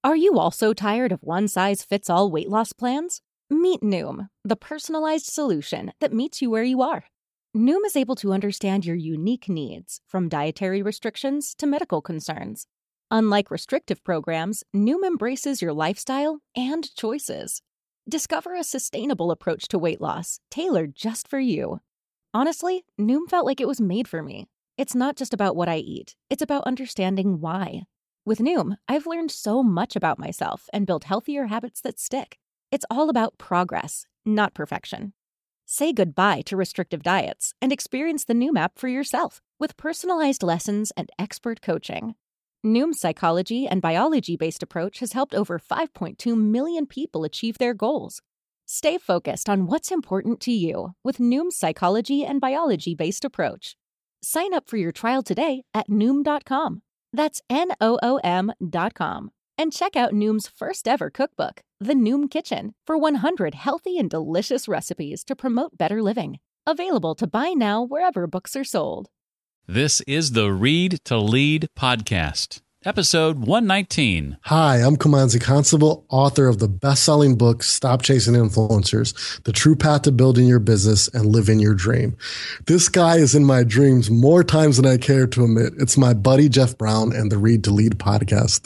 Are you also tired of one-size-fits-all weight loss plans? Meet Noom, the personalized solution that meets you where you are. Noom is able to understand your unique needs, from dietary restrictions to medical concerns. Unlike restrictive programs, Noom embraces your lifestyle and choices. Discover a sustainable approach to weight loss, tailored just for you. Honestly, Noom felt like it was made for me. It's not just about what I eat, it's about understanding why. With Noom, I've learned so much about myself and built healthier habits that stick. It's all about progress, not perfection. Say goodbye to restrictive diets and experience the Noom app for yourself with personalized lessons and expert coaching. Noom's psychology and biology-based approach has helped over 5.2 million people achieve their goals. Stay focused on what's important to you with Noom's psychology and biology-based approach. Sign up for your trial today at Noom.com. That's Noom.com. And check out Noom's first ever cookbook, The Noom Kitchen, for 100 healthy and delicious recipes to promote better living. Available to buy now wherever books are sold. This is the Read to Lead podcast, episode 119. Hi, I'm Kumanzi Constable, author of the best-selling book, Stop Chasing Influencers, The True Path to Building Your Business and Living Your Dream. This guy is in my dreams more times than I care to admit. It's my buddy, Jeff Brown, and the Read to Lead podcast.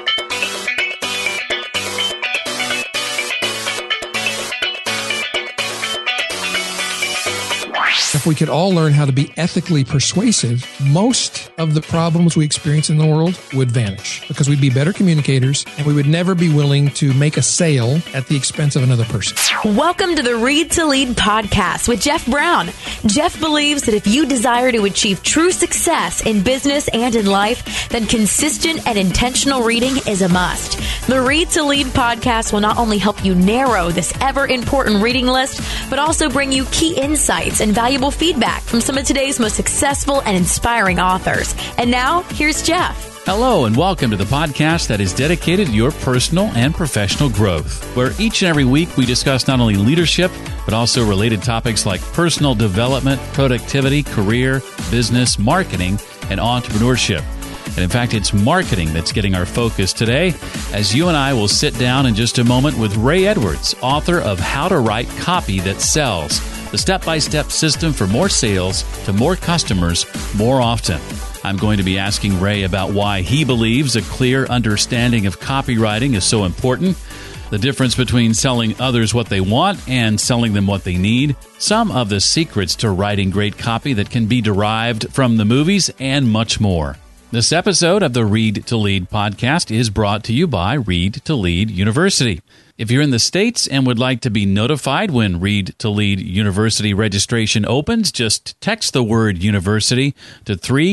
If we could all learn how to be ethically persuasive, most of the problems we experience in the world would vanish because we'd be better communicators and we would never be willing to make a sale at the expense of another person. Welcome to the Read to Lead podcast with Jeff Brown. Jeff believes that if you desire to achieve true success in business and in life, then consistent and intentional reading is a must. The Read to Lead podcast will not only help you narrow this ever important reading list, but also bring you key insights and valuable feedback from some of today's most successful and inspiring authors. And now, here's Jeff. Hello, and welcome to the podcast that is dedicated to your personal and professional growth, where each and every week we discuss not only leadership, but also related topics like personal development, productivity, career, business, marketing, and entrepreneurship. And in fact, it's marketing that's getting our focus today, as you and I will sit down in just a moment with Ray Edwards, author of How to Write Copy That Sells, the step-by-step system for more sales to more customers more often. I'm going to be asking Ray about why he believes a clear understanding of copywriting is so important, the difference between selling others what they want and selling them what they need, some of the secrets to writing great copy that can be derived from the movies, and much more. This episode of the Read to Lead podcast is brought to you by Read to Lead University. If you're in the States and would like to be notified when Read to Lead University registration opens, just text the word university to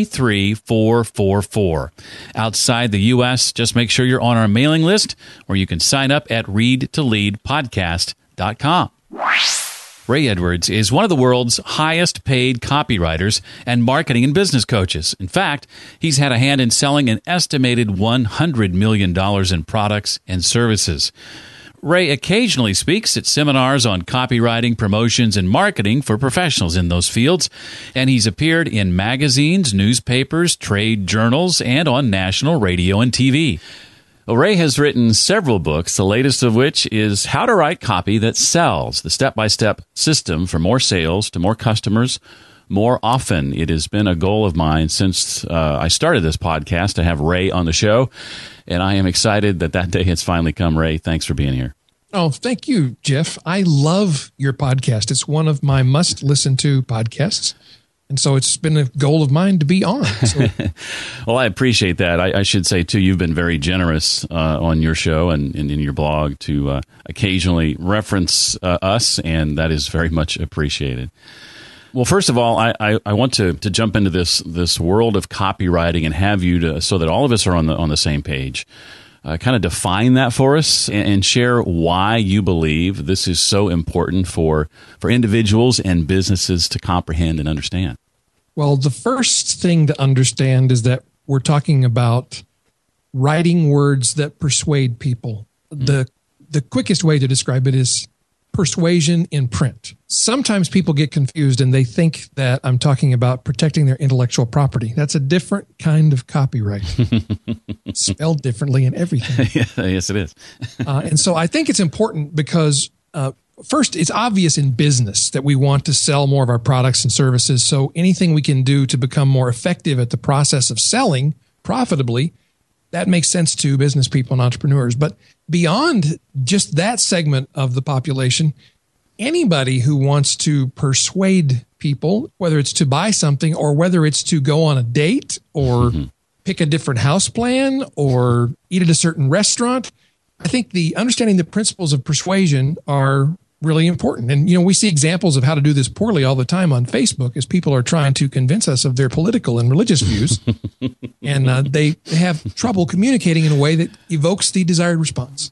33444. Outside the U.S., just make sure you're on our mailing list, where you can sign up at readtoleadpodcast.com. Ray Edwards is one of the world's highest paid copywriters and marketing and business coaches. In fact, he's had a hand in selling an estimated $100 million in products and services. Ray occasionally speaks at seminars on copywriting, promotions, and marketing for professionals in those fields, and he's appeared in magazines, newspapers, trade journals, and on national radio and TV. Well, Ray has written several books, the latest of which is How to Write Copy That Sells, the step-by-step system for more sales to more customers more often. It has been a goal of mine since I started this podcast to have Ray on the show, and I am excited that day has finally come. Ray, thanks for being here. Oh, thank you, Jeff. I love your podcast. It's one of my must-listen-to podcasts. And so it's been a goal of mine to be on. So. Well, I appreciate that. I should say, too, you've been very generous on your show and in your blog to occasionally reference us, and that is very much appreciated. Well, first of all, I want to jump into this world of copywriting and have you so that all of us are on the same page. Kind of define that for us and share why you believe this is so important for individuals and businesses to comprehend and understand. Well, the first thing to understand is that we're talking about writing words that persuade people. The quickest way to describe it is persuasion in print. Sometimes people get confused and they think that I'm talking about protecting their intellectual property. That's a different kind of copyright, spelled differently and everything. Yes, it is. And so I think it's important because first, it's obvious in business that we want to sell more of our products and services. So anything we can do to become more effective at the process of selling profitably, that makes sense to business people and entrepreneurs. But beyond just that segment of the population, anybody who wants to persuade people, whether it's to buy something or whether it's to go on a date or pick a different house plan or eat at a certain restaurant, I think the understanding the principles of persuasion are really important. And, we see examples of how to do this poorly all the time on Facebook as people are trying to convince us of their political and religious views. And they have trouble communicating in a way that evokes the desired response.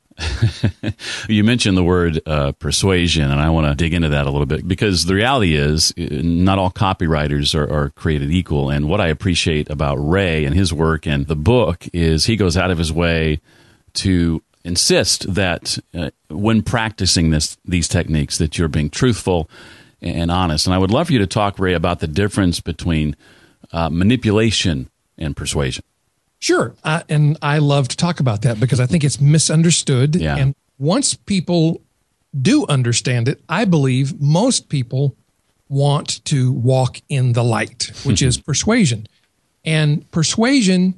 You mentioned the word persuasion, and I want to dig into that a little bit because the reality is not all copywriters are created equal. And what I appreciate about Ray and his work and the book is he goes out of his way to insist that when practicing these techniques that you're being truthful and honest. And I would love for you to talk, Ray, about the difference between manipulation and persuasion. Sure. And I love to talk about that because I think it's misunderstood. Yeah. And once people do understand it, I believe most people want to walk in the light, which is persuasion. And persuasion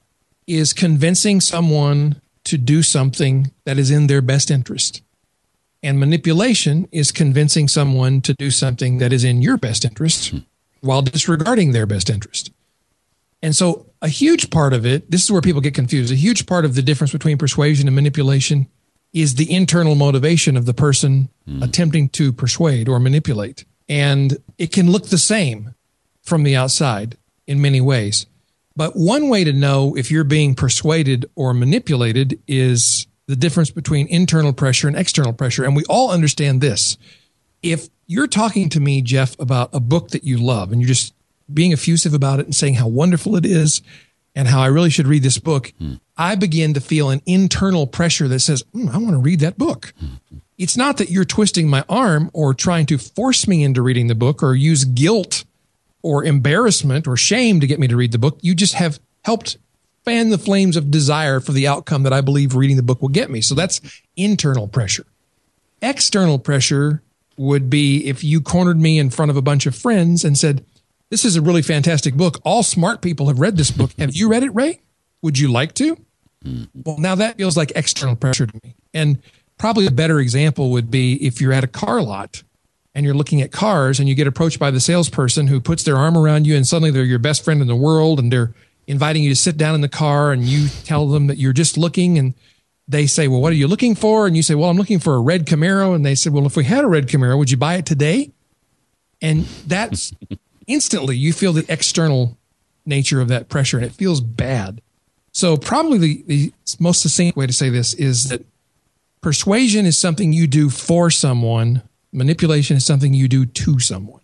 is convincing someone to do something that is in their best interest. And manipulation is convincing someone to do something that is in your best interest while disregarding their best interest. And so a huge part of it, this is where people get confused, a huge part of the difference between persuasion and manipulation is the internal motivation of the person attempting to persuade or manipulate. And it can look the same from the outside in many ways. But one way to know if you're being persuaded or manipulated is the difference between internal pressure and external pressure. And we all understand this. If you're talking to me, Jeff, about a book that you love and you're just being effusive about it and saying how wonderful it is and how I really should read this book, I begin to feel an internal pressure that says, I want to read that book. It's not that you're twisting my arm or trying to force me into reading the book or use guilt or embarrassment or shame to get me to read the book. You just have helped fan the flames of desire for the outcome that I believe reading the book will get me. So that's internal pressure. External pressure would be if you cornered me in front of a bunch of friends and said, this is a really fantastic book. All smart people have read this book. Have you read it, Ray? Would you like to? Well, now that feels like external pressure to me. And probably a better example would be if you're at a car lot and you're looking at cars and you get approached by the salesperson who puts their arm around you and suddenly they're your best friend in the world and they're inviting you to sit down in the car and you tell them that you're just looking and they say, well, what are you looking for? And you say, well, I'm looking for a red Camaro. And they said, well, if we had a red Camaro, would you buy it today? And that's instantly you feel the external nature of that pressure and it feels bad. So probably the most succinct way to say this is that persuasion is something you do for someone. Manipulation is something you do to someone.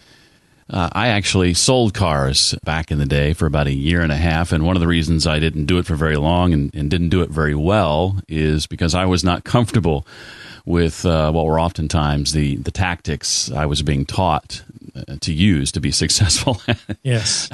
I actually sold cars back in the day for about a year and a half, and one of the reasons I didn't do it for very long and didn't do it very well is because I was not comfortable with what were oftentimes the tactics I was being taught to use to be successful. Yes.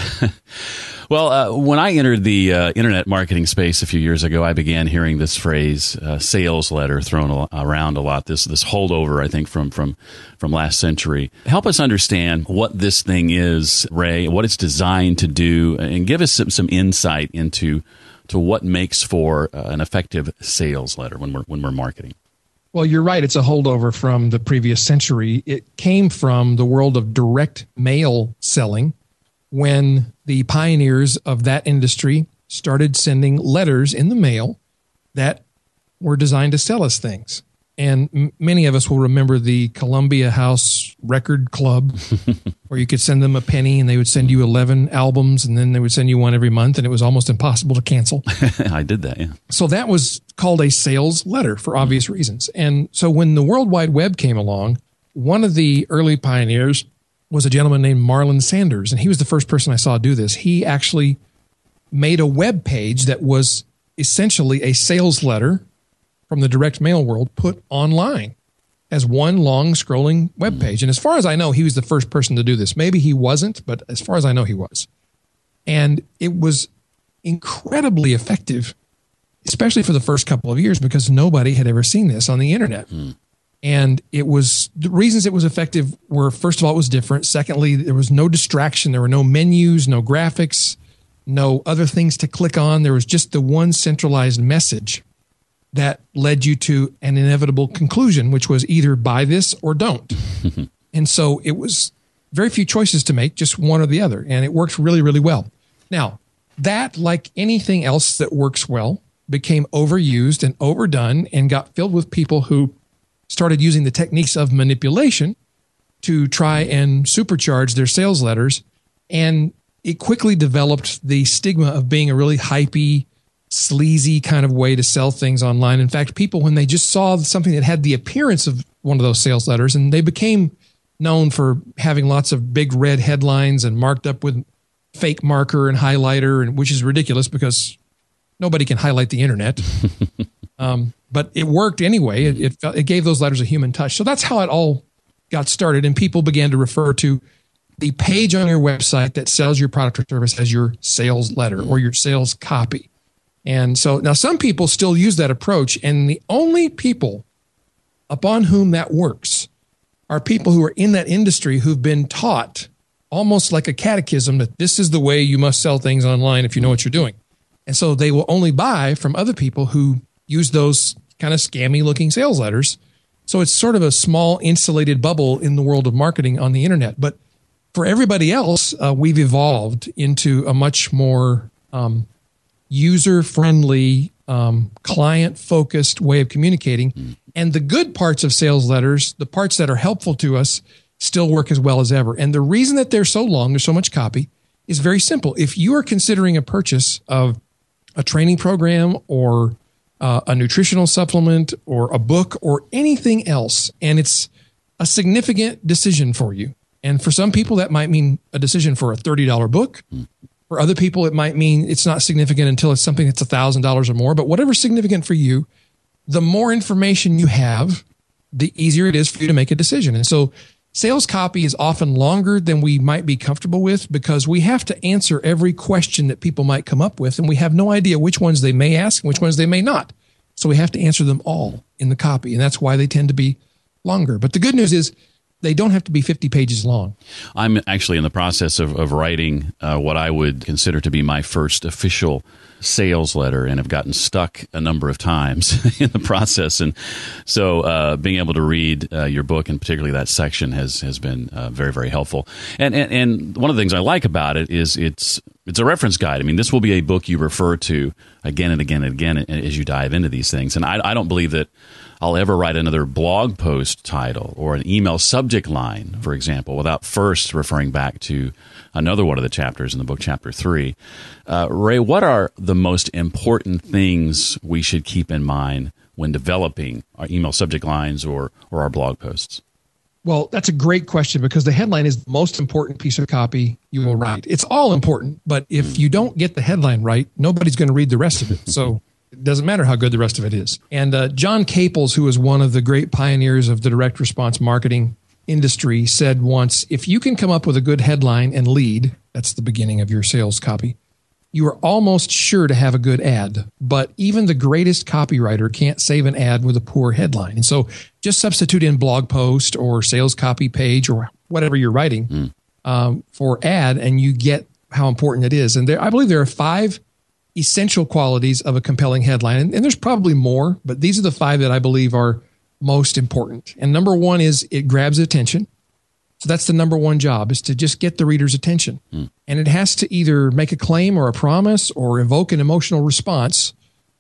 Well, when I entered the internet marketing space a few years ago, I began hearing this phrase, sales letter, thrown around a lot. This holdover, I think, from last century. Help us understand what this thing is, Ray, what it's designed to do, and give us some insight into what makes for an effective sales letter when we're marketing. Well, you're right. It's a holdover from the previous century. It came from the world of direct mail selling when the pioneers of that industry started sending letters in the mail that were designed to sell us things. And many of us will remember the Columbia House Record Club, where you could send them a penny and they would send you 11 albums and then they would send you one every month and it was almost impossible to cancel. I did that, yeah. So that was called a sales letter for obvious reasons. And so when the World Wide Web came along, one of the early pioneers was a gentleman named Marlon Sanders, and he was the first person I saw do this. He actually made a web page that was essentially a sales letter from the direct mail world put online. as one long scrolling web page. And as far as I know, he was the first person to do this. Maybe he wasn't, but as far as I know, he was. And it was incredibly effective, especially for the first couple of years, because nobody had ever seen this on the internet. And the reasons it was effective were, first of all, it was different. Secondly, there was no distraction. There were no menus, no graphics, no other things to click on. There was just the one centralized message that led you to an inevitable conclusion, which was either buy this or don't. And so it was very few choices to make, just one or the other. And it worked really, really well. Now, that, like anything else that works well, became overused and overdone and got filled with people who started using the techniques of manipulation to try and supercharge their sales letters. And it quickly developed the stigma of being a really hypey, sleazy kind of way to sell things online. In fact, people, when they just saw something that had the appearance of one of those sales letters, and they became known for having lots of big red headlines and marked up with fake marker and highlighter, and which is ridiculous because nobody can highlight the internet. But it worked anyway. It gave those letters a human touch. So that's how it all got started. And people began to refer to the page on your website that sells your product or service as your sales letter or your sales copy. And so now some people still use that approach, and the only people upon whom that works are people who are in that industry who've been taught almost like a catechism that this is the way you must sell things online if you know what you're doing. And so they will only buy from other people who use those kind of scammy looking sales letters. So it's sort of a small insulated bubble in the world of marketing on the internet. But for everybody else, we've evolved into a much more user-friendly, client-focused way of communicating. And the good parts of sales letters, the parts that are helpful to us, still work as well as ever. And the reason that they're so long, there's so much copy, is very simple. If you are considering a purchase of a training program or a nutritional supplement or a book or anything else, and it's a significant decision for you. And for some people, that might mean a decision for a $30 book. For other people, it might mean it's not significant until it's something that's $1,000 or more. But whatever's significant for you, the more information you have, the easier it is for you to make a decision. And so sales copy is often longer than we might be comfortable with because we have to answer every question that people might come up with, and we have no idea which ones they may ask and which ones they may not. So we have to answer them all in the copy, and that's why they tend to be longer. But the good news is they don't have to be 50 pages long. I'm actually in the process of writing what I would consider to be my first official sales letter, and have gotten stuck a number of times in the process. And so being able to read your book, and particularly that section, has been very, very helpful. And one of the things I like about it is it's a reference guide. I mean, this will be a book you refer to again and again and again as you dive into these things. And I don't believe that I'll ever write another blog post title or an email subject line, for example, without first referring back to another one of the chapters in the book, Chapter 3. Ray, what are the most important things we should keep in mind when developing our email subject lines or our blog posts? Well, that's a great question, because the headline is the most important piece of copy you will write. It's all important, but if you don't get the headline right, nobody's going to read the rest of it. So it doesn't matter how good the rest of it is. And John Caples, who is one of the great pioneers of the direct response marketing industry, said once, if you can come up with a good headline and lead, that's the beginning of your sales copy, you are almost sure to have a good ad. But even the greatest copywriter can't save an ad with a poor headline. And so just substitute in blog post or sales copy page or whatever you're writing for ad, and you get how important it is. And I believe there are 5 essential qualities of a compelling headline. And there's probably more, but these are the 5 that I believe are most important. And number 1 is it grabs attention. So that's the number 1 job, is to just get the reader's attention. And it has to either make a claim or a promise or evoke an emotional response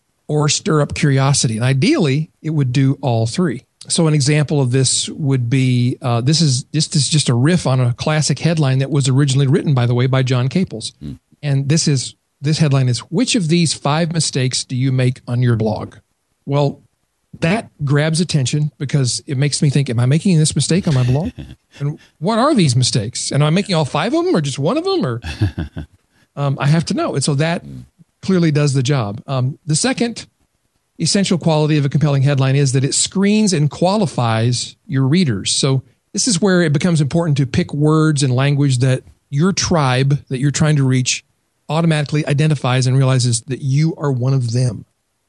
or stir up curiosity. And ideally, it would do all 3. So an example of this would be, this is just a riff on a classic headline that was originally written, by the way, by John Caples. And this headline is, which of these 5 mistakes do you make on your blog? Well, that grabs attention because it makes me think, am I making this mistake on my blog? And what are these mistakes? And am I making all 5 of them or just one of them? Or I have to know. And so that clearly does the job. The second essential quality of a compelling headline is that it screens and qualifies your readers. So this is where it becomes important to pick words and language that your tribe that you're trying to reach automatically identifies and realizes that you are one of them.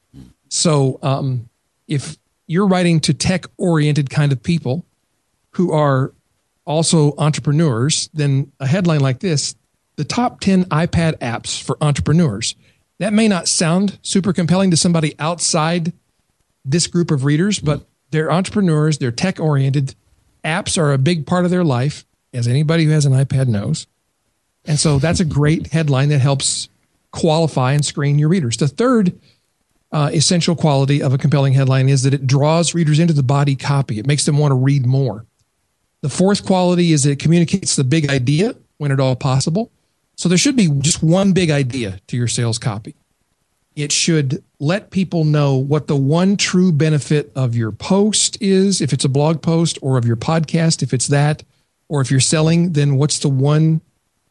So if you're writing to tech-oriented kind of people who are also entrepreneurs, then a headline like this, the top 10 iPad apps for entrepreneurs, that may not sound super compelling to somebody outside this group of readers, but they're entrepreneurs, they're tech-oriented. Apps are a big part of their life, as anybody who has an iPad knows. And so that's a great headline that helps qualify and screen your readers. The third essential quality of a compelling headline is that it draws readers into the body copy. It makes them want to read more. The fourth quality is that it communicates the big idea when at all possible. So there should be just one big idea to your sales copy. It should let people know what the one true benefit of your post is, if it's a blog post, or of your podcast, if it's that, or if you're selling, then what's the one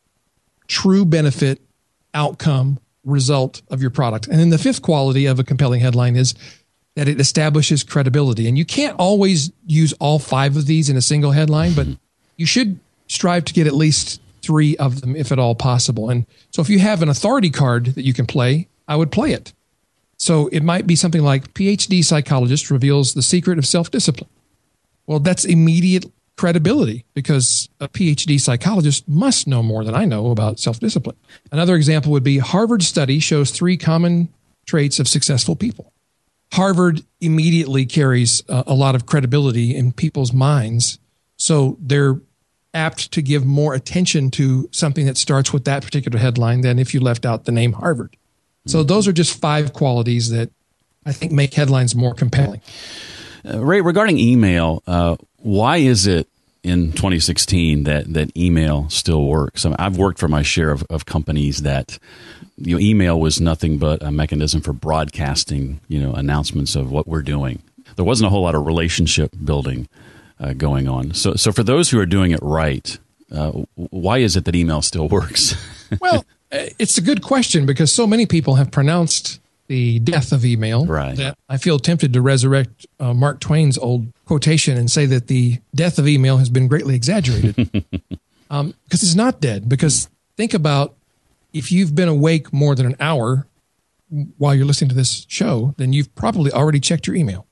true benefit, outcome, result of your product. And then the fifth quality of a compelling headline is that it establishes credibility. And you can't always use all five of these in a single headline, but you should strive to get at least three of them, if at all possible. And so if you have an authority card that you can play, I would play it. So it might be something like PhD psychologist reveals the secret of self-discipline. Well, that's immediate credibility because a PhD psychologist must know more than I know about self-discipline. Another example would be Harvard study shows 3 common traits of successful people. Harvard immediately carries a lot of credibility in people's minds. So they're apt to give more attention to something that starts with that particular headline than if you left out the name Harvard. So those are just 5 qualities that I think make headlines more compelling. Ray, regarding email, why is it in 2016 that email still works? I mean, I've worked for my share of companies that email was nothing but a mechanism for broadcasting, announcements of what we're doing. There wasn't a whole lot of relationship building going on. So for those who are doing it right, why is it that email still works? Well, it's a good question because so many people have pronounced the death of email that I feel tempted to resurrect Mark Twain's old quotation and say that the death of email has been greatly exaggerated because it's not dead. Because think about if you've been awake more than an hour while you're listening to this show, then you've probably already checked your email.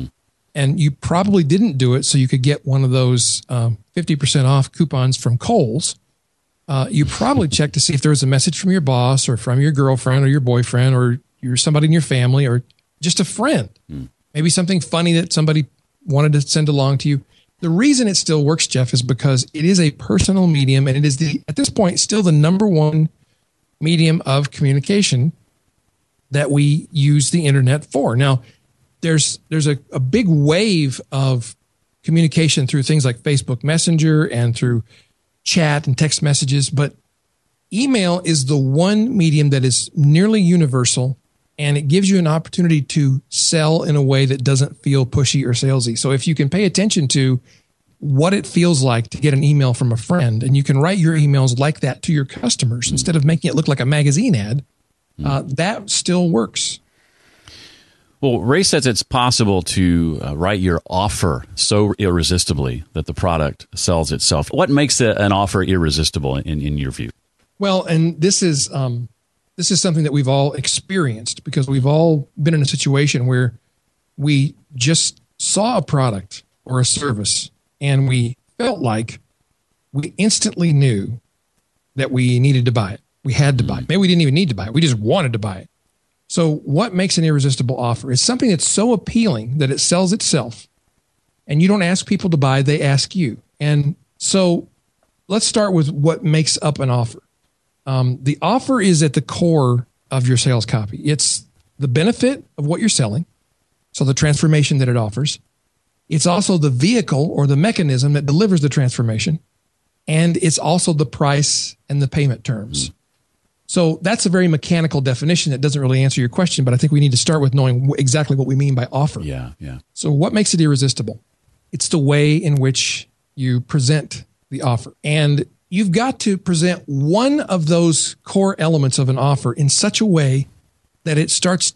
And you probably didn't do it so you could get one of those 50% off coupons from Kohl's. You probably checked to see if there was a message from your boss or from your girlfriend or your boyfriend or you're somebody in your family or just a friend. Maybe something funny that somebody wanted to send along to you. The reason it still works, Jeff, is because it is a personal medium and it is at this point still the number one medium of communication that we use the internet for. Now, there's a big wave of communication through things like Facebook Messenger and through chat and text messages, but email is the one medium that is nearly universal, and it gives you an opportunity to sell in a way that doesn't feel pushy or salesy. So if you can pay attention to what it feels like to get an email from a friend, and you can write your emails like that to your customers instead of making it look like a magazine ad, that still works. Well, Ray says it's possible to write your offer so irresistibly that the product sells itself. What makes an offer irresistible in your view? Well, and this is something that we've all experienced because we've all been in a situation where we just saw a product or a service and we felt like we instantly knew that we needed to buy it. We had to buy it. Maybe we didn't even need to buy it. We just wanted to buy it. So what makes an irresistible offer? It's something that's so appealing that it sells itself. And you don't ask people to buy, they ask you. And so let's start with what makes up an offer. The offer is at the core of your sales copy. It's the benefit of what you're selling, so the transformation that it offers. It's also the vehicle or the mechanism that delivers the transformation. And it's also the price and the payment terms. So that's a very mechanical definition that doesn't really answer your question, but I think we need to start with knowing exactly what we mean by offer. Yeah. So what makes it irresistible? It's the way in which you present the offer. And you've got to present one of those core elements of an offer in such a way that it starts to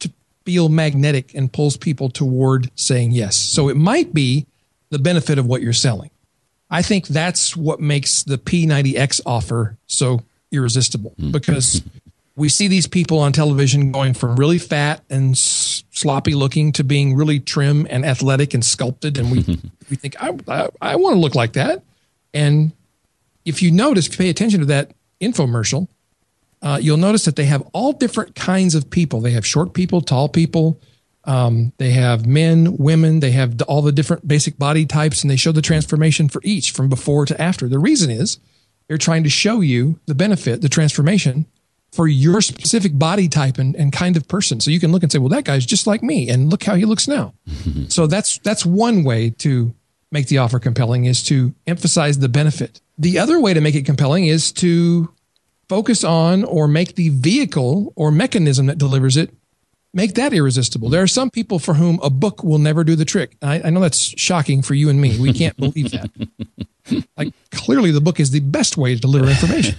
feel magnetic and pulls people toward saying yes. So it might be the benefit of what you're selling. I think that's what makes the P90X offer so irresistible, because we see these people on television going from really fat and sloppy looking to being really trim and athletic and sculpted. And we think, I want to look like that. And if you notice, pay attention to that infomercial, you'll notice that they have all different kinds of people. They have short people, tall people. They have men, women. They have all the different basic body types, and they show the transformation for each from before to after. The reason is they're trying to show you the benefit, the transformation for your specific body type and kind of person. So you can look and say, well, that guy's just like me, and look how he looks now. So that's one way to make the offer compelling, is to emphasize the benefit. The other way to make it compelling is to focus on or make the vehicle or mechanism that delivers it, make that irresistible. There are some people for whom a book will never do the trick. I know that's shocking for you and me. We can't believe that. Like, clearly the book is the best way to deliver information.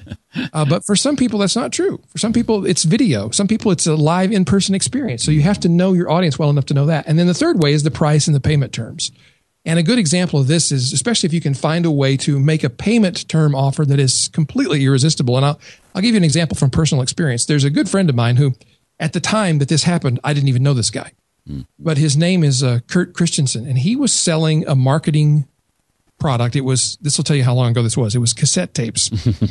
But for some people, that's not true. For some people, it's video. Some people, it's a live in-person experience. So you have to know your audience well enough to know that. And then the third way is the price and the payment terms. And a good example of this is, especially if you can find a way to make a payment term offer that is completely irresistible. And I'll give you an example from personal experience. There's a good friend of mine who, at the time that this happened, I didn't even know this guy. But his name is Kurt Christensen, and he was selling a marketing product. This will tell you how long ago this was. It was cassette tapes.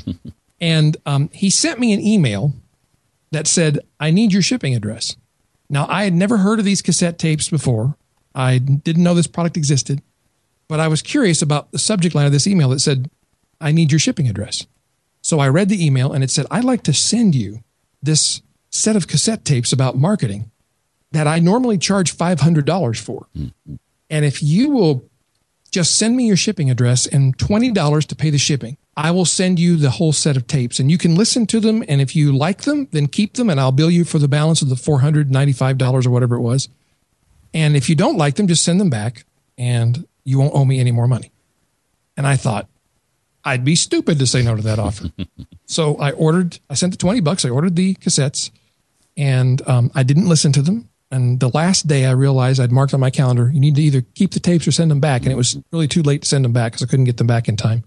And he sent me an email that said, I need your shipping address. Now, I had never heard of these cassette tapes before. I didn't know this product existed, but I was curious about the subject line of this email that said, I need your shipping address. So I read the email, and it said, I'd like to send you this set of cassette tapes about marketing that I normally charge $500 for. And if you will just send me your shipping address and $20 to pay the shipping, I will send you the whole set of tapes, and you can listen to them. And if you like them, then keep them, and I'll bill you for the balance of the $495 or whatever it was. And if you don't like them, just send them back, and you won't owe me any more money. And I thought, I'd be stupid to say no to that offer. So I sent the $20. I ordered the cassettes, and I didn't listen to them. And the last day I realized, I'd marked on my calendar, you need to either keep the tapes or send them back. And it was really too late to send them back because I couldn't get them back in time.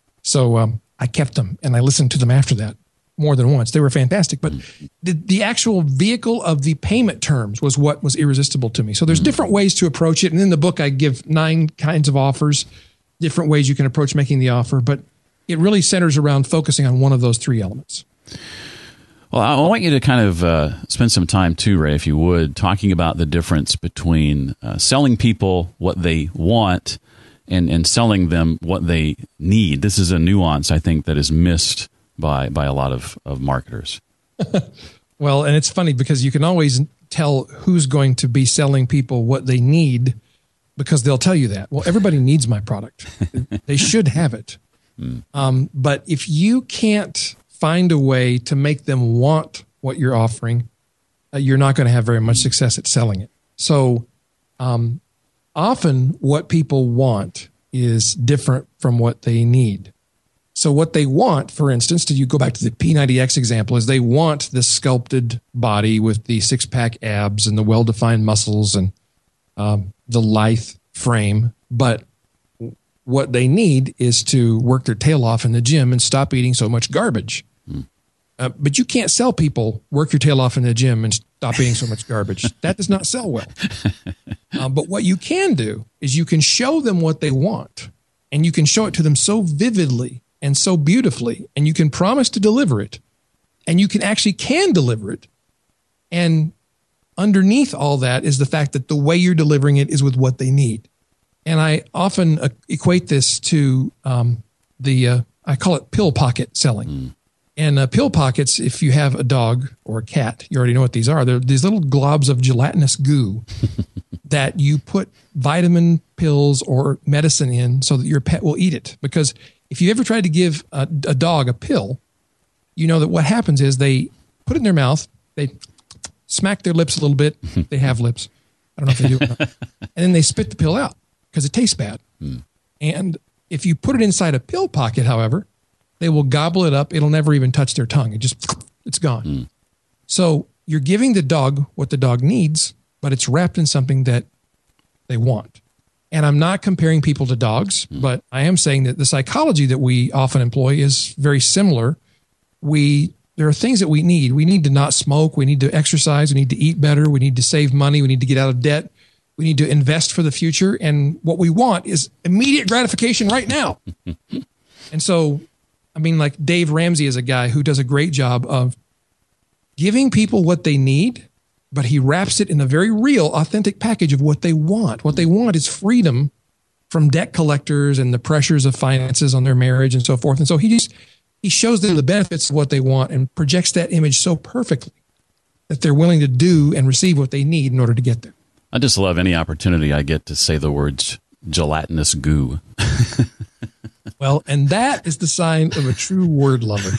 So I kept them, and I listened to them after that more than once. They were fantastic. But the actual vehicle of the payment terms was what was irresistible to me. So there's different ways to approach it. And in the book, I give 9 kinds of offers, different ways you can approach making the offer. But it really centers around focusing on one of those 3 elements. Well, I want you to kind of spend some time too, Ray, if you would, talking about the difference between selling people what they want and selling them what they need. This is a nuance, I think, that is missed by a lot of marketers. Well, and it's funny because you can always tell who's going to be selling people what they need because they'll tell you that. Well, everybody needs my product. They should have it. But if you can't find a way to make them want what you're offering, you're not going to have very much success at selling it. So often what people want is different from what they need. So what they want, for instance, you go back to the P90X example, is they want this sculpted body with the 6-pack abs and the well-defined muscles and the lithe frame. But what they need is to work their tail off in the gym and stop eating so much garbage. But you can't sell people, work your tail off in the gym and stop eating so much garbage. That does not sell well. But what you can do is you can show them what they want, and you can show it to them so vividly and so beautifully, and you can promise to deliver it, and you can deliver it. And underneath all that is the fact that the way you're delivering it is with what they need. And I often equate this to I call it pill pocket selling. And pill pockets, if you have a dog or a cat, you already know what these are. They're these little globs of gelatinous goo that you put vitamin pills or medicine in so that your pet will eat it. Because if you ever tried to give a dog a pill, you know that what happens is they put it in their mouth, they smack their lips a little bit. They have lips. I don't know if they do or not. And then they spit the pill out because it tastes bad. And if you put it inside a pill pocket, however, they will gobble it up. It'll never even touch their tongue. It's gone. So you're giving the dog what the dog needs, but it's wrapped in something that they want. And I'm not comparing people to dogs, but I am saying that the psychology that we often employ is very similar. There are things that we need. We need to not smoke. We need to exercise. We need to eat better. We need to save money. We need to get out of debt. We need to invest for the future. And what we want is immediate gratification right now. And so, I mean, like Dave Ramsey is a guy who does a great job of giving people what they need, but he wraps it in a very real, authentic package of what they want. What they want is freedom from debt collectors and the pressures of finances on their marriage and so forth. And so he shows them the benefits of what they want and projects that image so perfectly that they're willing to do and receive what they need in order to get there. I just love any opportunity I get to say the words gelatinous goo. Well, and that is the sign of a true word lover.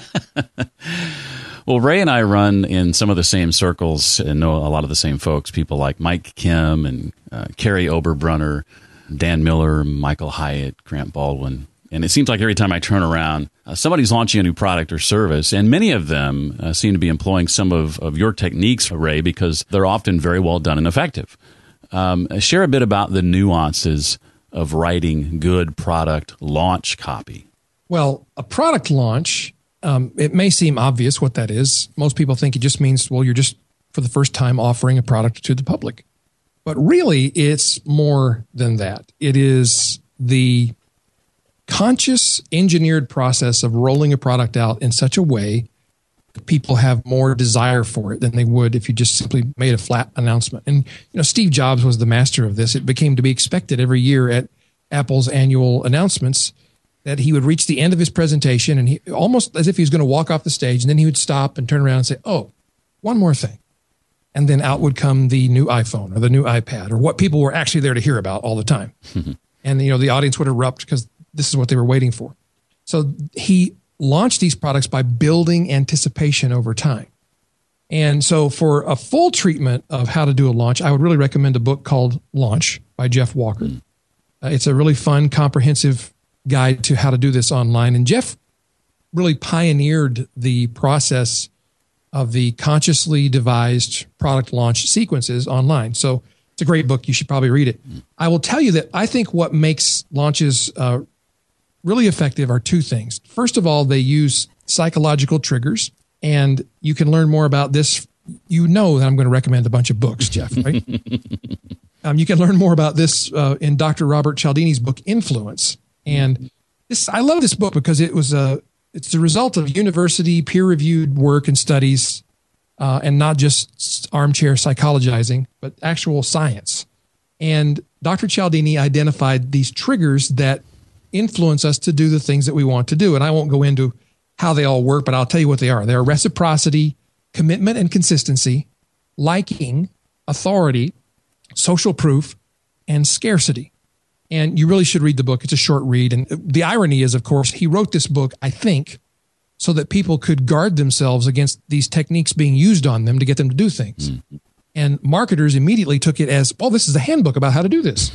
Well, Ray and I run in some of the same circles and know a lot of the same folks, people like Mike Kim and Carrie Oberbrunner, Dan Miller, Michael Hyatt, Grant Baldwin. And it seems like every time I turn around, somebody's launching a new product or service, and many of them seem to be employing some of your techniques, Ray, because they're often very well done and effective. Share a bit about the nuances of writing good product launch copy. Well, a product launch, it may seem obvious what that is. Most people think it just means, well, you're just for the first time offering a product to the public. But really, it's more than that. It is the conscious engineered process of rolling a product out in such a way that people have more desire for it than they would if you just simply made a flat announcement. And Steve Jobs was the master of this. It became to be expected every year at Apple's annual announcements that he would reach the end of his presentation and he almost as if he was going to walk off the stage, and then he would stop and turn around and say, "Oh, one more thing." And then out would come the new iPhone or the new iPad or what people were actually there to hear about all the time. And the audience would erupt because this is what they were waiting for. So he launched these products by building anticipation over time. And so for a full treatment of how to do a launch, I would really recommend a book called Launch by Jeff Walker. It's a really fun, comprehensive guide to how to do this online. And Jeff really pioneered the process of the consciously devised product launch sequences online. So it's a great book. You should probably read it. I will tell you that I think what makes launches really effective are two things. First of all, they use psychological triggers, and you can learn more about this. You know that I'm going to recommend a bunch of books, Jeff, right? You can learn more about this in Dr. Robert Cialdini's book, Influence. And I love this book because it's the result of university peer-reviewed work and studies, and not just armchair psychologizing, but actual science. And Dr. Cialdini identified these triggers that influence us to do the things that we want to do. And I won't go into how they all work, but I'll tell you what they are. They are reciprocity, commitment and consistency, liking, authority, social proof, and scarcity. And you really should read the book. It's a short read. And the irony is, of course, he wrote this book, I think, so that people could guard themselves against these techniques being used on them to get them to do things. And marketers immediately took it as, well, this is a handbook about how to do this,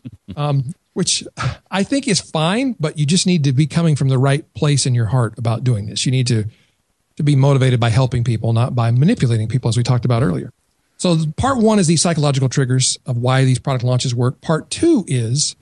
which I think is fine, but you just need to be coming from the right place in your heart about doing this. You need to be motivated by helping people, not by manipulating people, as we talked about earlier. So part one is these psychological triggers of why these product launches work. Part two is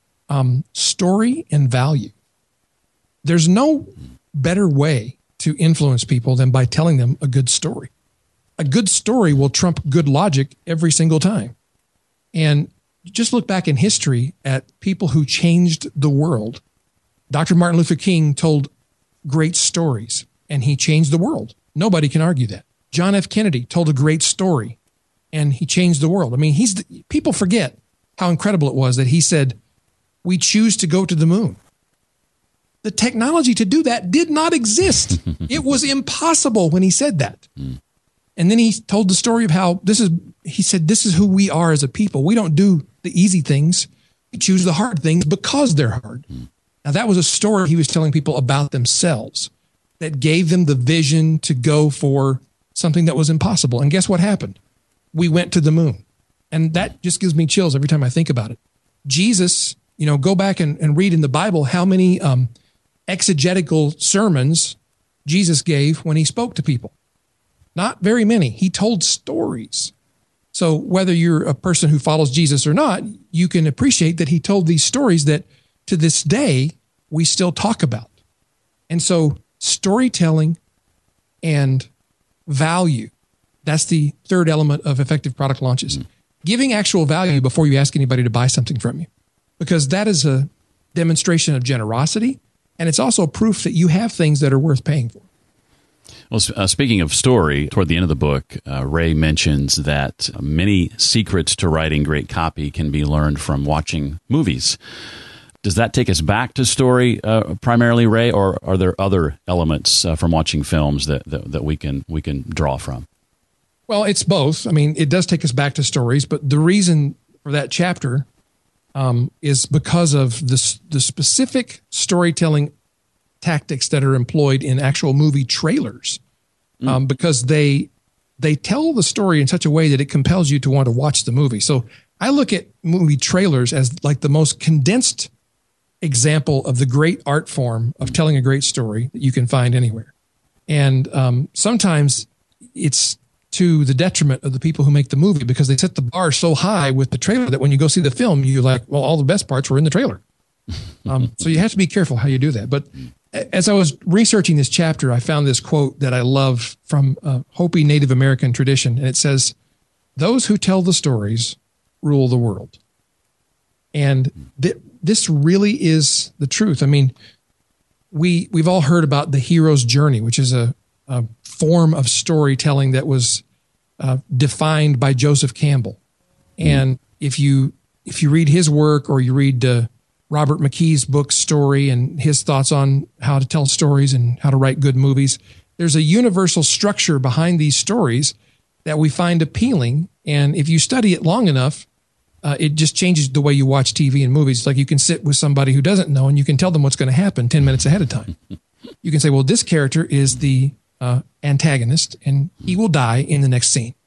story and value. There's no better way to influence people than by telling them a good story. A good story will trump good logic every single time. And just look back in history at people who changed the world. Dr. Martin Luther King told great stories, and he changed the world. Nobody can argue that. John F. Kennedy told a great story, and he changed the world. I mean, people forget how incredible it was that he said, "We choose to go to the moon." The technology to do that did not exist. It was impossible when he said that. And then he told the story of how he said, this is who we are as a people. We don't do the easy things. We choose the hard things because they're hard. Now, that was a story he was telling people about themselves that gave them the vision to go for something that was impossible. And guess what happened? We went to the moon. And that just gives me chills every time I think about it. Jesus, go back and read in the Bible how many exegetical sermons Jesus gave when he spoke to people. Not very many. He told stories. So whether you're a person who follows Jesus or not, you can appreciate that he told these stories that to this day we still talk about. And so storytelling and value, that's the third element of effective product launches. Giving actual value before you ask anybody to buy something from you, because that is a demonstration of generosity, and it's also proof that you have things that are worth paying for. Well, speaking of story, toward the end of the book, Ray mentions that many secrets to writing great copy can be learned from watching movies. Does that take us back to story primarily, Ray, or are there other elements from watching films that we can draw from? Well, it's both. I mean, it does take us back to stories, but the reason for that chapter is because of the specific storytelling tactics that are employed in actual movie trailers, because they tell the story in such a way that it compels you to want to watch the movie. So I look at movie trailers as like the most condensed example of the great art form of telling a great story that you can find anywhere. And sometimes it's to the detriment of the people who make the movie, because they set the bar so high with the trailer that when you go see the film, you're like, well, all the best parts were in the trailer. So you have to be careful how you do that. But as I was researching this chapter, I found this quote that I love from a Hopi Native American tradition. And it says, "Those who tell the stories rule the world." And this really is the truth. I mean, we've all heard about the hero's journey, which is a form of storytelling that was defined by Joseph Campbell. And if you read his work, or you read Robert McKee's book Story and his thoughts on how to tell stories and how to write good movies, there's a universal structure behind these stories that we find appealing. And if you study it long enough, it just changes the way you watch TV and movies. Like, you can sit with somebody who doesn't know and you can tell them what's going to happen 10 minutes ahead of time. You can say, well, this character is the antagonist and he will die in the next scene.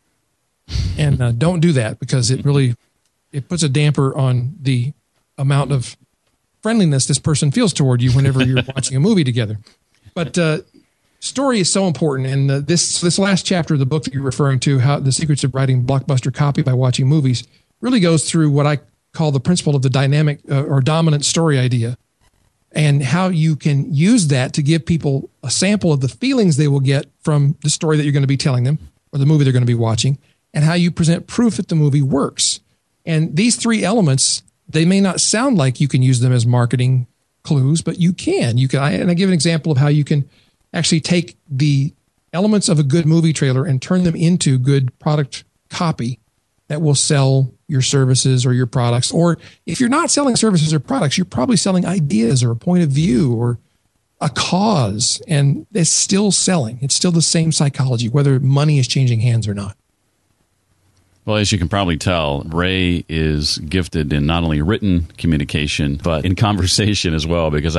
And don't do that, because it puts a damper on the amount of friendliness this person feels toward you whenever you're watching a movie together. But story is so important. And this last chapter of the book that you're referring to, how the secrets of writing blockbuster copy by watching movies, really goes through what I call the principle of the dynamic or dominant story idea, and how you can use that to give people a sample of the feelings they will get from the story that you're going to be telling them, or the movie they're going to be watching, and how you present proof that the movie works. And these three elements, they may not sound like you can use them as marketing clues, but you can. And I give an example of how you can actually take the elements of a good movie trailer and turn them into good product copy that will sell your services or your products. Or if you're not selling services or products, you're probably selling ideas or a point of view or a cause, and it's still selling. It's still the same psychology, whether money is changing hands or not. Well, as you can probably tell, Ray is gifted in not only written communication, but in conversation as well, because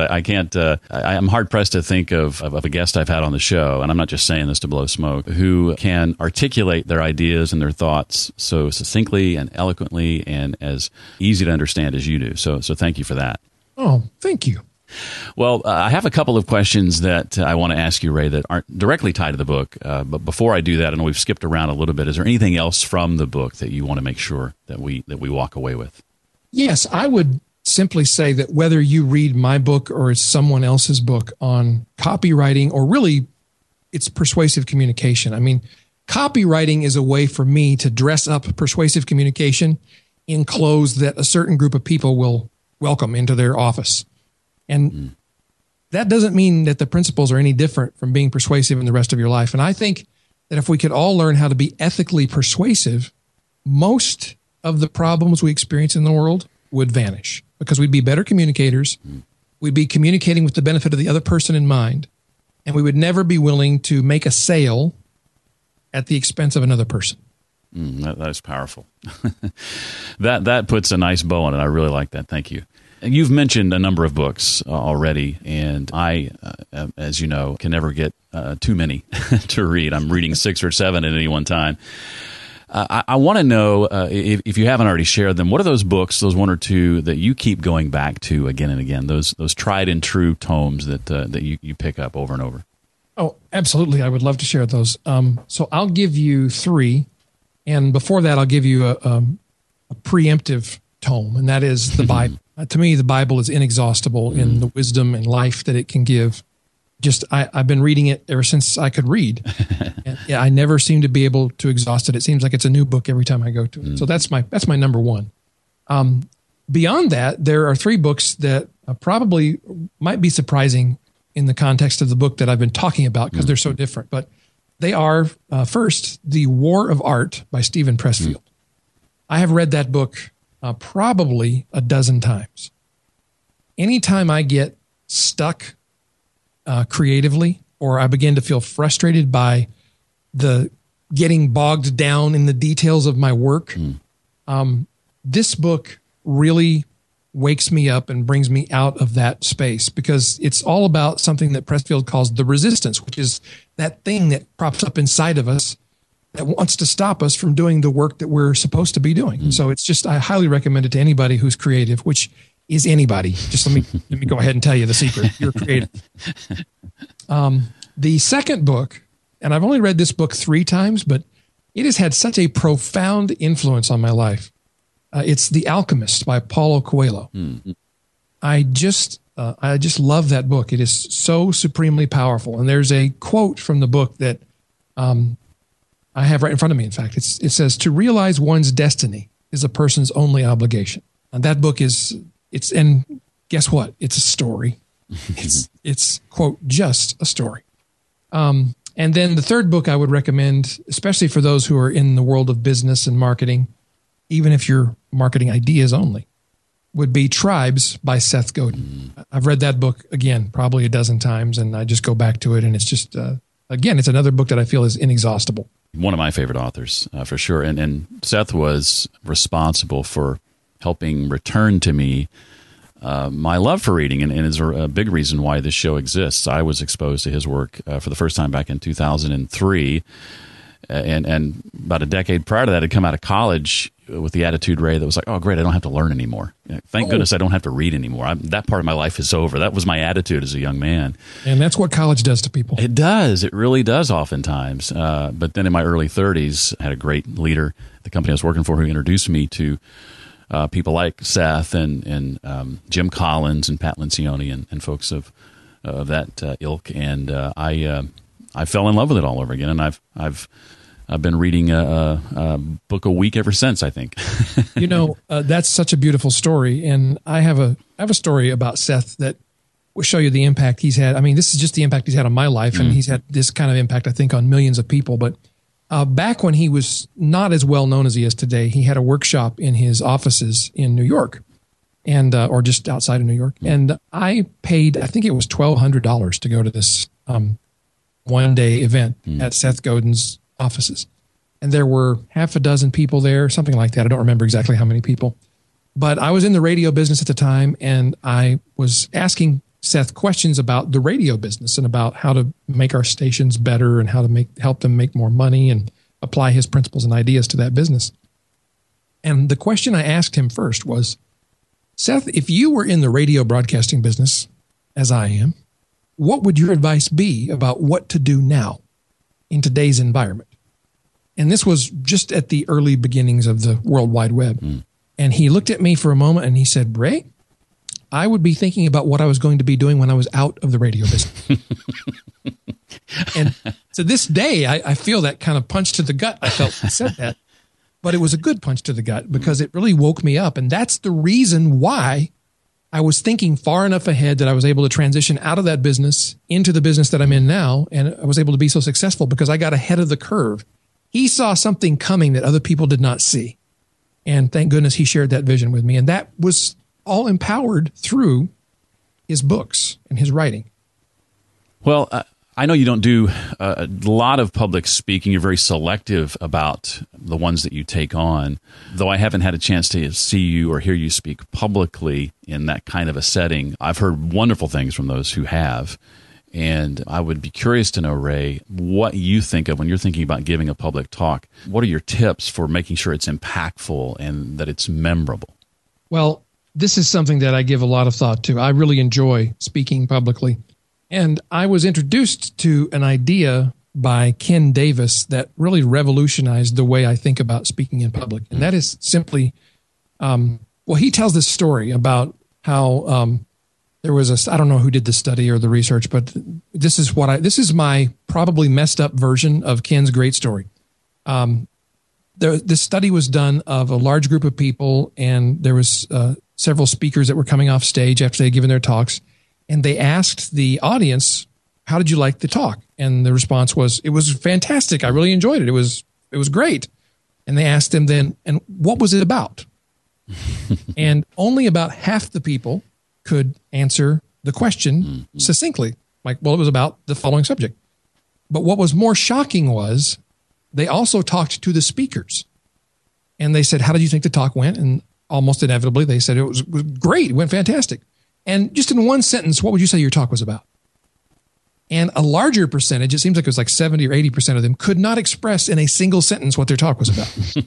I'm hard-pressed to think of a guest I've had on the show, and I'm not just saying this to blow smoke, who can articulate their ideas and their thoughts so succinctly and eloquently and as easy to understand as you do. So thank you for that. Oh, thank you. Well, I have a couple of questions that I want to ask you, Ray, that aren't directly tied to the book. But before I do that, I know we've skipped around a little bit. Is there anything else from the book that you want to make sure that we walk away with? Yes, I would simply say that whether you read my book or it's someone else's book on copywriting, or really it's persuasive communication. I mean, copywriting is a way for me to dress up persuasive communication in clothes that a certain group of people will welcome into their office. And that doesn't mean that the principles are any different from being persuasive in the rest of your life. And I think that if we could all learn how to be ethically persuasive, most of the problems we experience in the world would vanish, because we'd be better communicators. We'd be communicating with the benefit of the other person in mind, and we would never be willing to make a sale at the expense of another person. That is powerful. That puts a nice bow on it. I really like that. Thank you. You've mentioned a number of books already, and I, as you know, can never get too many to read. I'm reading 6 or 7 at any one time. I want to know, if you haven't already shared them, what are those books, those 1 or 2 that you keep going back to again and again, those tried and true tomes that you pick up over and over? Oh, absolutely. I would love to share those. So I'll give you 3. And before that, I'll give you a preemptive tome, and that is the Bible. To me, the Bible is inexhaustible in the wisdom and life that it can give. I've been reading it ever since I could read. And I never seem to be able to exhaust it. It seems like it's a new book every time I go to it. So that's my number 1. Beyond that, there are 3 books that probably might be surprising in the context of the book that I've been talking about because they're so different. But they are, first, The War of Art by Stephen Pressfield. I have read that book probably a dozen times. Anytime I get stuck creatively, or I begin to feel frustrated by the getting bogged down in the details of my work, this book really wakes me up and brings me out of that space, because it's all about something that Pressfield calls the resistance, which is that thing that props up inside of us that wants to stop us from doing the work that we're supposed to be doing. So it's just, I highly recommend it to anybody who's creative, which is anybody. Just let me go ahead and tell you the secret. You're creative. The second book, and I've only read this book 3 times, but it has had such a profound influence on my life. It's The Alchemist by Paulo Coelho. I just love that book. It is so supremely powerful. And there's a quote from the book that I have right in front of me. In fact, it says, "To realize one's destiny is a person's only obligation." And that book and guess what? It's a story. It's quote, just a story. And then the third book I would recommend, especially for those who are in the world of business and marketing, even if you're marketing ideas only, would be Tribes by Seth Godin. I've read that book, again, probably a dozen times, and I just go back to it. And it's just, again, it's another book that I feel is inexhaustible. One of my favorite authors, for sure. And Seth was responsible for helping return to me my love for reading, and is a big reason why this show exists. I was exposed to his work for the first time back in 2003. And about a decade prior to that, I'd come out of college with the attitude, Ray, that was like, oh, great, I don't have to learn anymore. Thank goodness I don't have to read anymore. That part of my life is over. That was my attitude as a young man. And that's what college does to people. It does. It really does oftentimes. But then in my early 30s, I had a great leader at the company I was working for who introduced me to people like Seth and Jim Collins and Pat Lencioni and folks of that ilk. And I fell in love with it all over again. And I've been reading a book a week ever since, I think. That's such a beautiful story. And I have a story about Seth that will show you the impact he's had. I mean, this is just the impact he's had on my life. And he's had this kind of impact, I think, on millions of people. But back when he was not as well known as he is today, he had a workshop in his offices in New York, and or just outside of New York. And I paid, I think it was $1,200 to go to this one-day event at Seth Godin's offices. And there were half a dozen people there, something like that. I don't remember exactly how many people. But I was in the radio business at the time, and I was asking Seth questions about the radio business and about how to make our stations better and how to help them make more money and apply his principles and ideas to that business. And the question I asked him first was, Seth, if you were in the radio broadcasting business, as I am, what would your advice be about what to do now in today's environment? And this was just at the early beginnings of the World Wide Web. And he looked at me for a moment and he said, Ray, I would be thinking about what I was going to be doing when I was out of the radio business. And to this day, I feel that kind of punch to the gut. I felt he said that, but it was a good punch to the gut because it really woke me up. And that's the reason why I was thinking far enough ahead that I was able to transition out of that business into the business that I'm in now. And I was able to be so successful because I got ahead of the curve. He saw something coming that other people did not see. And thank goodness he shared that vision with me. And that was all empowered through his books and his writing. Well, I know you don't do a lot of public speaking. You're very selective about the ones that you take on, though I haven't had a chance to see you or hear you speak publicly in that kind of a setting. I've heard wonderful things from those who have, and I would be curious to know, Ray, what you think of when you're thinking about giving a public talk. What are your tips for making sure it's impactful and that it's memorable? Well, this is something that I give a lot of thought to. I really enjoy speaking publicly. And I was introduced to an idea by Ken Davis that really revolutionized the way I think about speaking in public. And that is simply, he tells this story about how there was I don't know who did the study or the research, but this is my probably messed up version of Ken's great story. This study was done of a large group of people, and there was several speakers that were coming off stage after they had given their talks, and they asked the audience, how did you like the talk? And the response was, it was fantastic. I really enjoyed it. It was great. And they asked them then, and what was it about? And only about half the people could answer the question succinctly. Like, well, it was about the following subject. But what was more shocking was they also talked to the speakers. And they said, how did you think the talk went? And almost inevitably, they said it was great. It went fantastic. And just in one sentence, what would you say your talk was about? And a larger percentage, it seems like it was like 70 or 80% of them, could not express in a single sentence what their talk was about.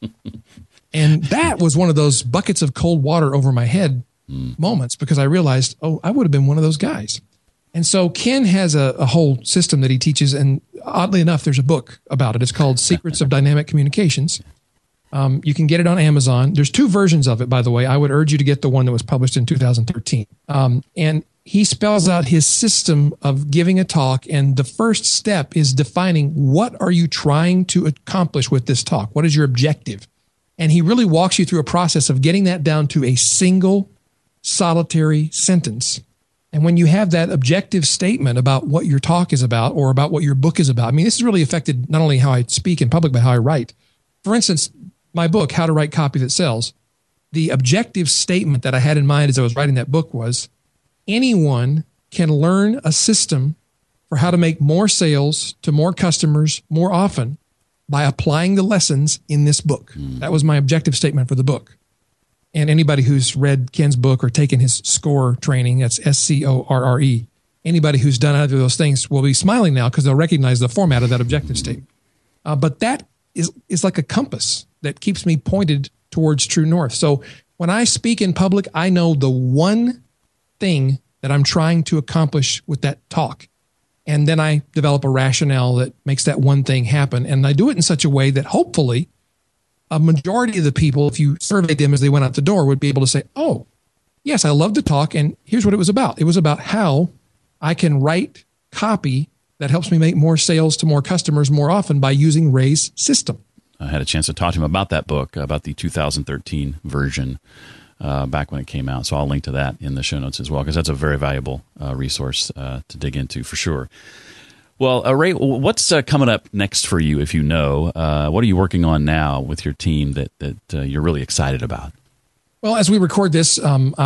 And that was one of those buckets of cold water over my head moments, because I realized, I would have been one of those guys. And so Ken has a whole system that he teaches, and oddly enough, there's a book about it. It's called Secrets of Dynamic Communications. You can get it on Amazon. There's 2 versions of it, by the way. I would urge you to get the one that was published in 2013. And he spells out his system of giving a talk, and the first step is defining, what are you trying to accomplish with this talk? What is your objective? And he really walks you through a process of getting that down to a single solitary sentence. And when you have that objective statement about what your talk is about or about what your book is about, I mean, this has really affected not only how I speak in public, but how I write. For instance, my book, How to Write Copy That Sells, the objective statement that I had in mind as I was writing that book was, anyone can learn a system for how to make more sales to more customers more often by applying the lessons in this book. That was my objective statement for the book. And anybody who's read Ken's book or taken his SCORE training, that's SCORRE, anybody who's done either of those things will be smiling now because they'll recognize the format of that objective statement. But that is like a compass that keeps me pointed towards true north. So when I speak in public, I know the one thing that I'm trying to accomplish with that talk. And then I develop a rationale that makes that one thing happen. And I do it in such a way that hopefully a majority of the people, if you surveyed them as they went out the door, would be able to say, oh, yes, I love to talk. And here's what it was about. It was about how I can write copy that helps me make more sales to more customers more often by using Ray's system. I had a chance to talk to him about that book, about the 2013 version back when it came out. So I'll link to that in the show notes as well, because that's a very valuable resource to dig into for sure. Well, Ray, what's coming up next for you, if you know? What are you working on now with your team that you're really excited about? Well, as we record this,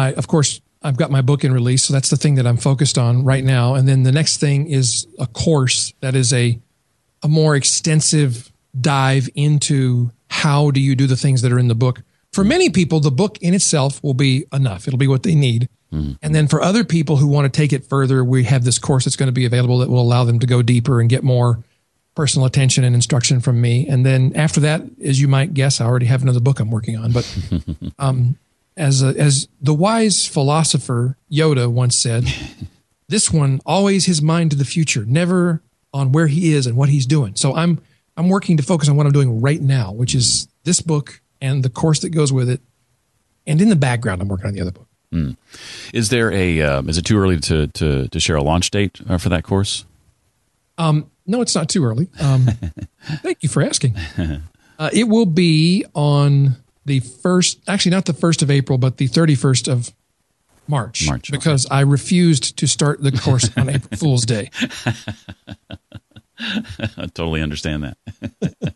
I've got my book in release, so that's the thing that I'm focused on right now. And then the next thing is a course that is a more extensive dive into how do you do the things that are in the book. For many people, the book in itself will be enough. It'll be what they need. And then for other people who want to take it further, we have this course that's going to be available that will allow them to go deeper and get more personal attention and instruction from me. And then after that, as you might guess, I already have another book I'm working on. But as the wise philosopher Yoda once said, this one always his mind to the future, never on where he is and what he's doing. So I'm working to focus on what I'm doing right now, which is this book and the course that goes with it. And in the background, I'm working on the other book. Is there is it too early to share a launch date for that course? No, it's not too early. Thank you for asking. It will be on the not the 1st of April, but the 31st of March because I refused to start the course on April Fool's Day. I totally understand that.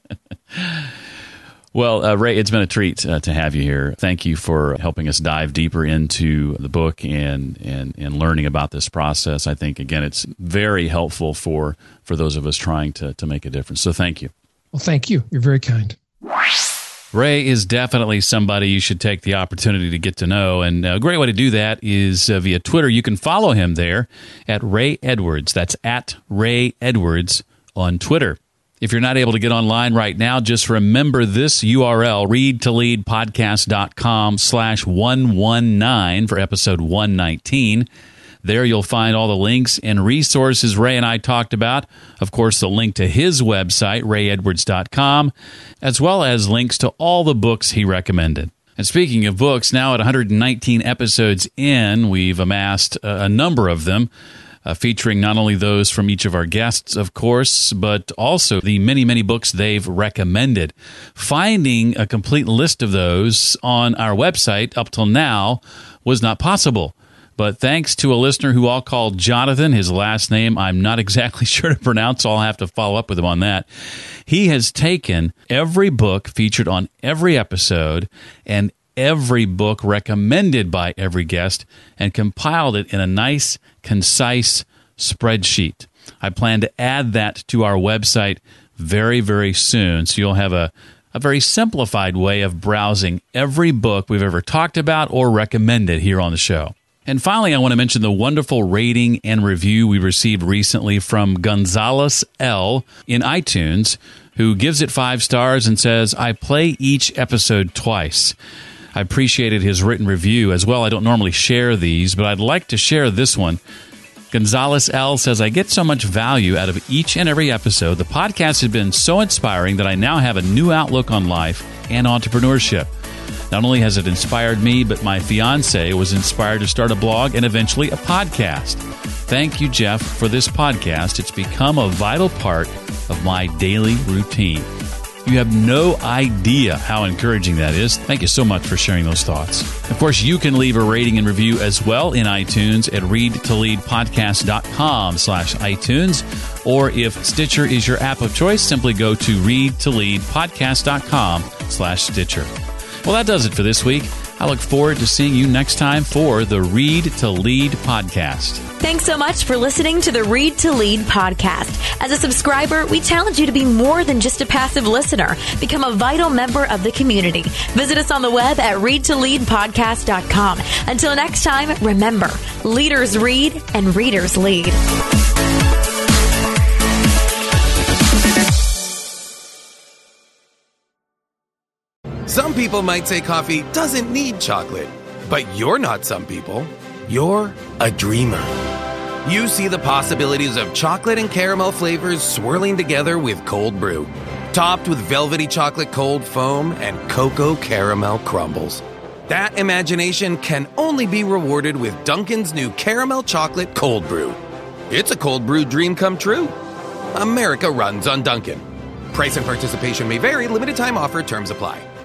Well, Ray, it's been a treat to have you here. Thank you for helping us dive deeper into the book and learning about this process. I think, again, it's very helpful for those of us trying to make a difference. So thank you. Well, thank you. You're very kind. Ray is definitely somebody you should take the opportunity to get to know. And a great way to do that is via Twitter. You can follow him there at Ray Edwards. That's at Ray Edwards on Twitter. If you're not able to get online right now, just remember this URL, readtoleadpodcast.com/119 for episode 119. There you'll find all the links and resources Ray and I talked about. Of course, the link to his website, rayedwards.com, as well as links to all the books he recommended. And speaking of books, now at 119 episodes in, we've amassed a number of them, featuring not only those from each of our guests, of course, but also the many, many books they've recommended. Finding a complete list of those on our website up till now was not possible. But thanks to a listener who I'll call Jonathan, his last name I'm not exactly sure to pronounce, so I'll have to follow up with him on that. He has taken every book featured on every episode and every book recommended by every guest and compiled it in a nice, concise spreadsheet. I plan to add that to our website very, very soon, so you'll have a very simplified way of browsing every book we've ever talked about or recommended here on the show. And finally, I want to mention the wonderful rating and review we received recently from Gonzalez L. in iTunes, who gives it 5 stars and says, "I play each episode twice." I appreciated his written review as well. I don't normally share these, but I'd like to share this one. Gonzalez L. says, "I get so much value out of each and every episode. The podcast has been so inspiring that I now have a new outlook on life and entrepreneurship. Not only has it inspired me, but my fiance was inspired to start a blog and eventually a podcast. Thank you, Jeff, for this podcast. It's become a vital part of my daily routine." You have no idea how encouraging that is. Thank you so much for sharing those thoughts. Of course, you can leave a rating and review as well in iTunes at readtoleadpodcast.com/iTunes. Or if Stitcher is your app of choice, simply go to readtoleadpodcast.com/Stitcher. Well, that does it for this week. I look forward to seeing you next time for the Read to Lead podcast. Thanks so much for listening to the Read to Lead podcast. As a subscriber, we challenge you to be more than just a passive listener. Become a vital member of the community. Visit us on the web at readtoleadpodcast.com. Until next time, remember, leaders read and readers lead. Some people might say coffee doesn't need chocolate, but you're not some people. You're a dreamer. You see the possibilities of chocolate and caramel flavors swirling together with cold brew, topped with velvety chocolate cold foam and cocoa caramel crumbles. That imagination can only be rewarded with Dunkin's new caramel chocolate cold brew. It's a cold brew dream come true. America runs on Dunkin'. Price and participation may vary. Limited time offer. Terms apply.